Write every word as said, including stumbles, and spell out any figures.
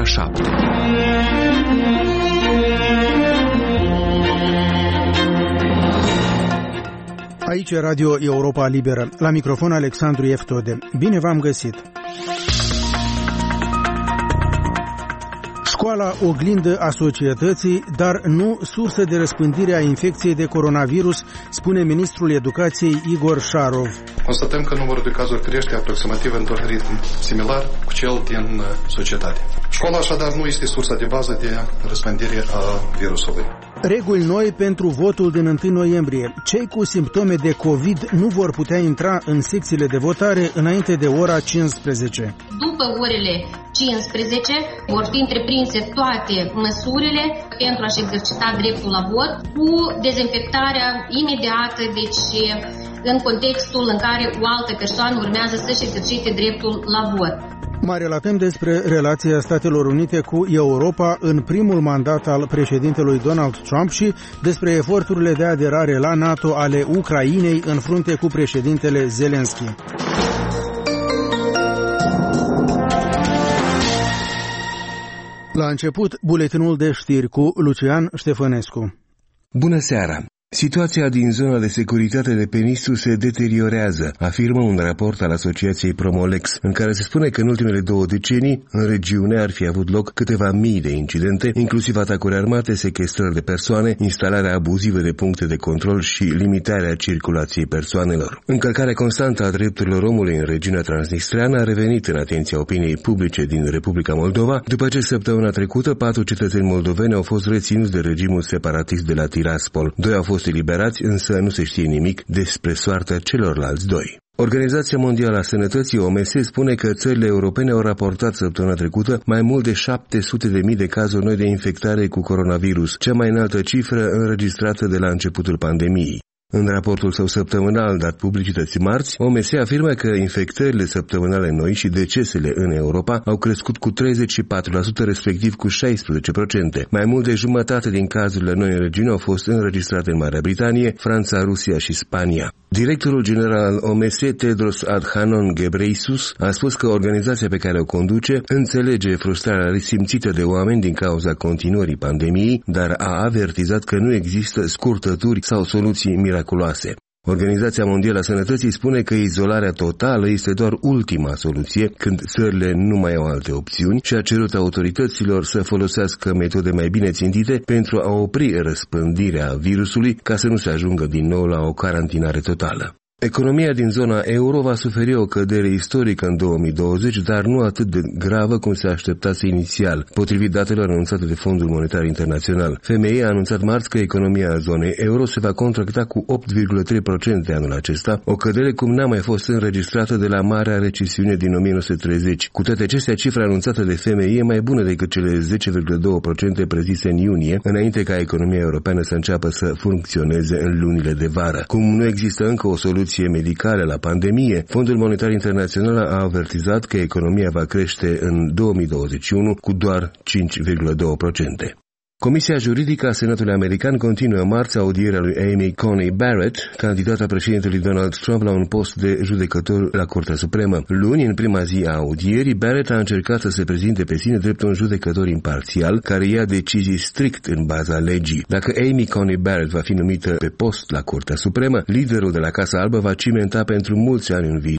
șapte. Aici e Radio Europa Liberă. La microfon Alexandru Eftode. Bine v-am găsit! Școala oglindă a societății, dar nu sursă de răspândire a infecției de coronavirus, spune ministrul Educației Igor Șarov. Constatăm că numărul de cazuri crește aproximativ într-un ritm similar cu cel din societate. Școala așadar nu este sursa de bază de răspândire a virusului. Reguli noi pentru votul din întâi noiembrie. Cei cu simptome de COVID nu vor putea intra în secțiile de votare înainte de ora cincisprezece. După orele cincisprezece vor fi întreprinse toate măsurile pentru a-și exercita dreptul la vot, cu dezinfectarea imediată, deci în contextul în care o altă persoană urmează să-și exercite dreptul la vot. Mai relatăm despre relația Statelor Unite cu Europa în primul mandat al președintelui Donald Trump și despre eforturile de aderare la NATO ale Ucrainei în frunte cu președintele Zelensky. La început, buletinul de știri cu Lucian Ștefănescu. Bună seara! Situația din zona de securitate de pe Nistru se deteriorează, afirmă un raport al asociației Promolex, în care se spune că în ultimele două decenii, în regiune ar fi avut loc câteva mii de incidente, inclusiv atacuri armate, sechestrări de persoane, instalarea abuzivă de puncte de control și limitarea circulației persoanelor. Încălcarea constantă a drepturilor omului în regiunea transnistreană a revenit în atenția opiniei publice din Republica Moldova, după ce săptămâna trecută patru cetățeni moldoveni au fost reținuți de regimul separatist de la Tiraspol. Doi au fost eliberați, însă nu se știe nimic despre soarta celorlalți doi. Organizația Mondială a Sănătății, O M S, spune că țările europene au raportat săptămâna trecută mai mult de șapte sute de mii de cazuri noi de infectare cu coronavirus, cea mai înaltă cifră înregistrată de la începutul pandemiei. În raportul său săptămânal dat publicității marți, O M S afirmă că infectările săptămânale noi și decesele în Europa au crescut cu treizeci și patru la sută, respectiv cu șaisprezece la sută. Mai mult de jumătate din cazurile noi în regiune au fost înregistrate în Marea Britanie, Franța, Rusia și Spania. Directorul general al O M S, Tedros Adhanom Ghebreyesus, a spus că organizația pe care o conduce înțelege frustrarea resimțită de oameni din cauza continuării pandemiei, dar a avertizat că nu există scurtături sau soluții miraculoase. Organizația Mondială a Sănătății spune că izolarea totală este doar ultima soluție când țările nu mai au alte opțiuni și a cerut autorităților să folosească metode mai bine țintite pentru a opri răspândirea virusului ca să nu se ajungă din nou la o carantinare totală. Economia din zona euro va suferi o cădere istorică în două mii douăzeci, dar nu atât de gravă cum se așteptase inițial, potrivit datelor anunțate de Fondul Monetar Internațional. F M I a anunțat marți că economia zonei euro se va contracta cu opt virgulă trei la sută anul acesta, o cădere cum n-a mai fost înregistrată de la Marea Recesiune din o mie nouă sute treizeci. Cu toate acestea, cifra anunțată de F M I e mai bună decât cele zece virgulă doi la sută prezise în iunie, înainte ca economia europeană să înceapă să funcționeze în lunile de vară. Cum nu există încă o soluție medicale la pandemie, Fondul Monetar Internațional a avertizat că economia va crește în două mii douăzeci și unu cu doar cinci virgulă doi la sută. Comisia juridică a Senatului American continuă marți audierea lui Amy Coney Barrett, candidata președintelui Donald Trump la un post de judecător la Curtea Supremă. Luni, în prima zi a audierii, Barrett a încercat să se prezinte pe sine drept un judecător imparțial care ia decizii strict în baza legii. Dacă Amy Coney Barrett va fi numită pe post la Curtea Supremă, liderul de la Casa Albă va cimenta pentru mulți ani în viitor